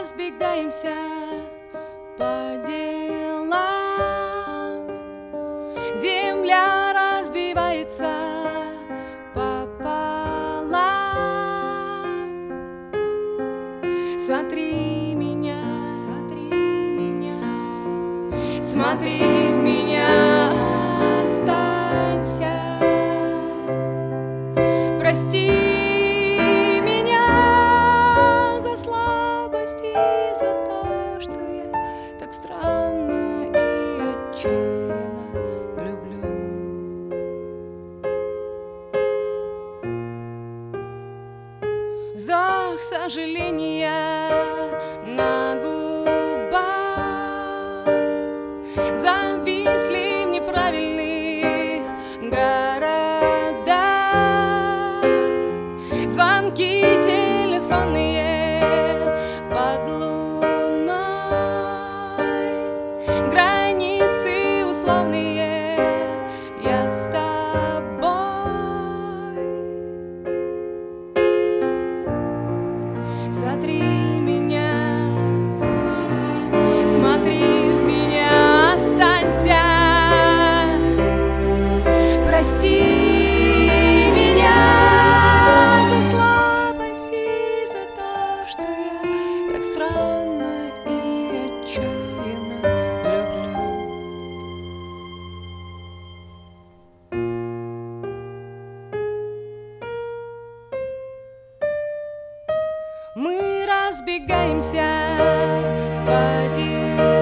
разбегаемся по делам, земля разбивается пополам. Смотри меня, смотри меня, смотри в меня, останься, прости. Странно и отчаянно люблю. Вздох сожаления на губах зависли в неправильных городах. Звонки телефонные под границы условные, я с тобой. Смотри меня, смотри в меня, останься, прости меня за слабость и за то, что я так странно и отчаянно. Мы разбегаемся по делам.